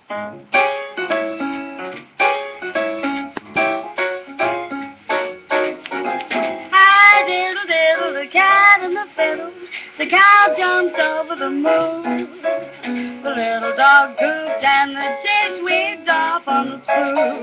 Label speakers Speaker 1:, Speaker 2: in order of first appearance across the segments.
Speaker 1: Hi, diddle, diddle, the cat and the fiddle. The cow jumped over the moon. The little dog pooped and the dish went off on the spoon.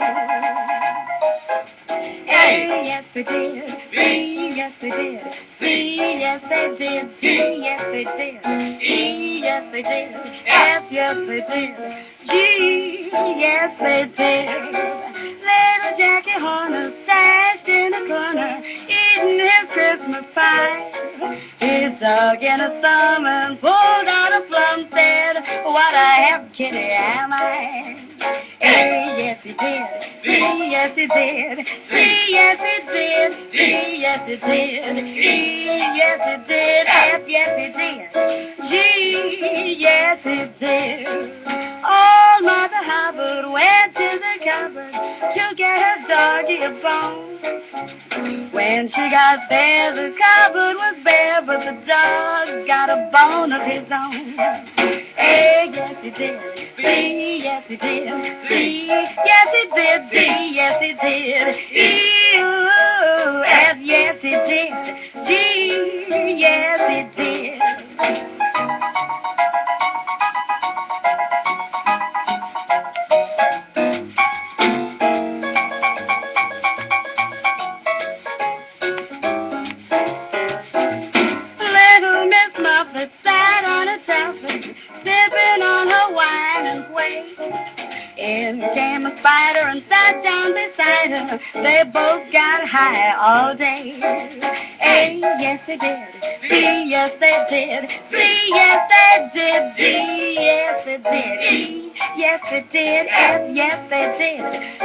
Speaker 1: A, yes they did. B, yes they did. C, yes they did. D, yes they did. E, yes they did. F, yes they did. G, yes they did. Little Jackie Horner stashed in a corner, eating his Christmas pie. He dug in a thumb and pulled out a plum, said, "What a half kitty am I?" A, yes he did. B, yes he did. C, yes he did. D, yes he did. E, yes he did. F, yes he did. G, yes he did. Old Mother Hubbard went to the cupboard to get her doggy a bone. When she got there, the cupboard was bare, but the dog got a bone of his own. A, yes he did. B, yes he did. C, yes he did. D, yes he did. E, ooh, F, yes he did. G, yes he did. Little Miss Muffet sat on a tuffet, sipping on her wine and whey. In came a spider and sat down beside her. They both got high all day. A, yes they did. B, yes they did. C, yes they did. D, yes they did. E, yes they did. F, yes they did.